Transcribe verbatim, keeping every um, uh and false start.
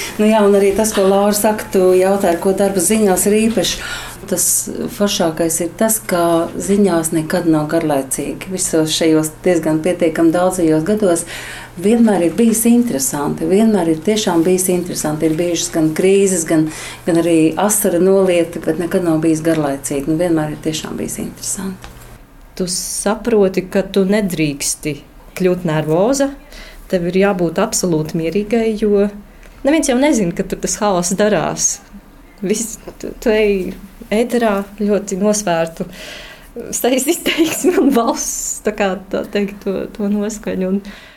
Nu jā, un arī tas, ko Laura saka, tu jautāji, ko darba ziņās ir īpaši. Tas foršākais ir tas, ka ziņās nekad nav garlaicīgi. Visos šajos diezgan pietiekami daudzajos gados vienmēr ir bijis interesanti. Vienmēr ir tiešām bijis interesanti. Ir bijušas gan krīzes, gan, gan arī asara nolieti, bet nekad nav bijis garlaicīgi. Nu, vienmēr ir tiešām bijis interesanti. Tu saproti, ka tu nedrīksti kļūt nervoza. Tev ir jābūt absolūti mierīgai, jo neviens jau nezina, ka tur tas haoss darās. Viss, tu, tu ej ēterā ļoti nosvērtu sejas izteiksmi un balss, tā kā tā teikt, to, to noskaņu. Un